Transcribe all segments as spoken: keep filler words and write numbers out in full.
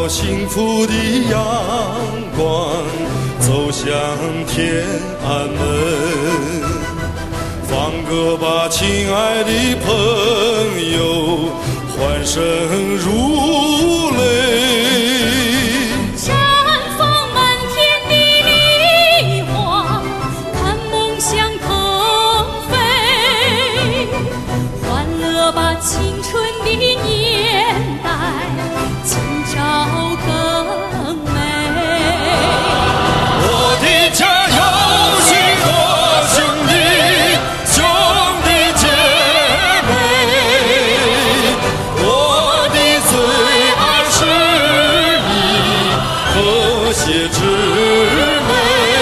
道幸福的阳光走向天安门。放歌吧，亲爱的朋友，欢声如雷。 绽放满天的梨花，看梦想腾飞。欢乐吧，青春的年代，今朝更美。 我的家有许多兄弟，兄弟姐妹，我的最爱是你，和谐之美，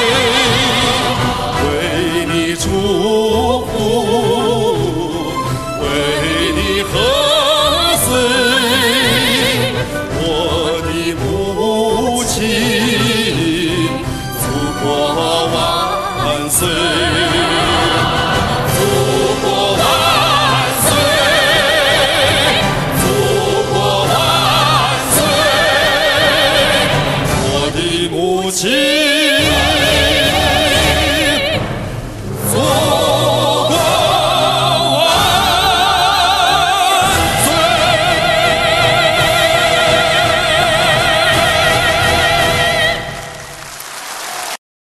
为你祝福，为你贺岁，我的母亲，祖国万岁！祖国万岁！祖国万岁！我的母亲。